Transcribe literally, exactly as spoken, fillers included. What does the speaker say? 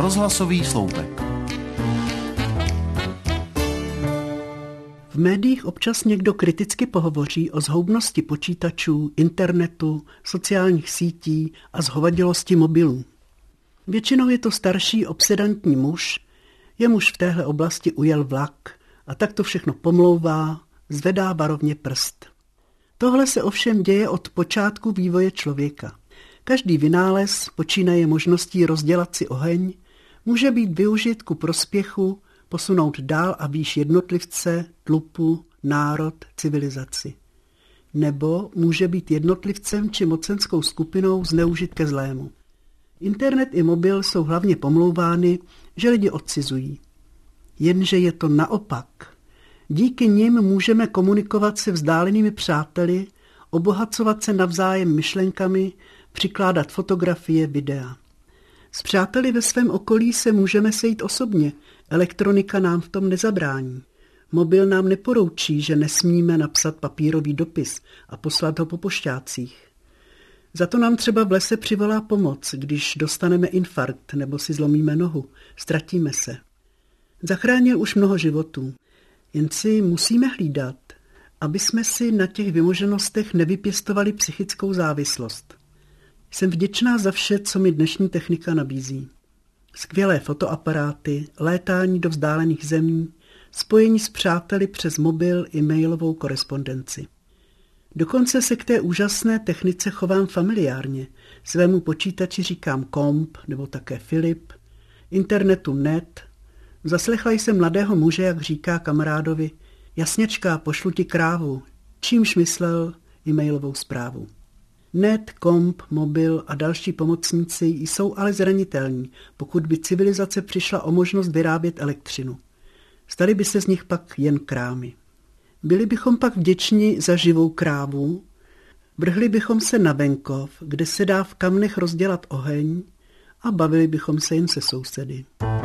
Rozhlasový sloupek. V médiích občas někdo kriticky pohovoří o zhoubnosti počítačů, internetu, sociálních sítí a zhovadilosti mobilů. Většinou je to starší obsedantní muž, jemuž v téhle oblasti ujel vlak a tak to všechno pomlouvá, zvedá varovně prst. Tohle se ovšem děje od počátku vývoje člověka. Každý vynález, počínaje možností rozdělat si oheň, může být využit ku prospěchu, posunout dál a výš jednotlivce, tlupu, národ, civilizaci. Nebo může být jednotlivcem či mocenskou skupinou zneužit ke zlému. Internet i mobil jsou hlavně pomlouvány, že lidi odcizují. Jenže je to naopak. Díky nim můžeme komunikovat se vzdálenými přáteli, obohacovat se navzájem myšlenkami, přikládat fotografie, videa. S přáteli ve svém okolí se můžeme sejít osobně, elektronika nám v tom nezabrání. Mobil nám neporoučí, že nesmíme napsat papírový dopis a poslat ho po pošťácích. Za to nám třeba v lese přivolá pomoc, když dostaneme infarkt nebo si zlomíme nohu, ztratíme se. Zachránil už mnoho životů, jen si musíme hlídat, aby jsme si na těch vymoženostech nevypěstovali psychickou závislost. Jsem vděčná za vše, co mi dnešní technika nabízí. Skvělé fotoaparáty, létání do vzdálených zemí, spojení s přáteli přes mobil i mailovou korespondenci. Dokonce se k té úžasné technice chovám familiárně. Svému počítači říkám komp nebo také Filip, internetu net. Zaslechla jsem mladého muže, jak říká kamarádovi, jasněčka, pošlu ti krávu, čímž myslel e-mailovou zprávu. Net, komp, mobil a další pomocníci jsou ale zranitelní, pokud by civilizace přišla o možnost vyrábět elektřinu. Staly by se z nich pak jen krámy. Byli bychom pak vděční za živou krávu, vrhli bychom se na venkov, kde se dá v kamnech rozdělat oheň a bavili bychom se jen se sousedy.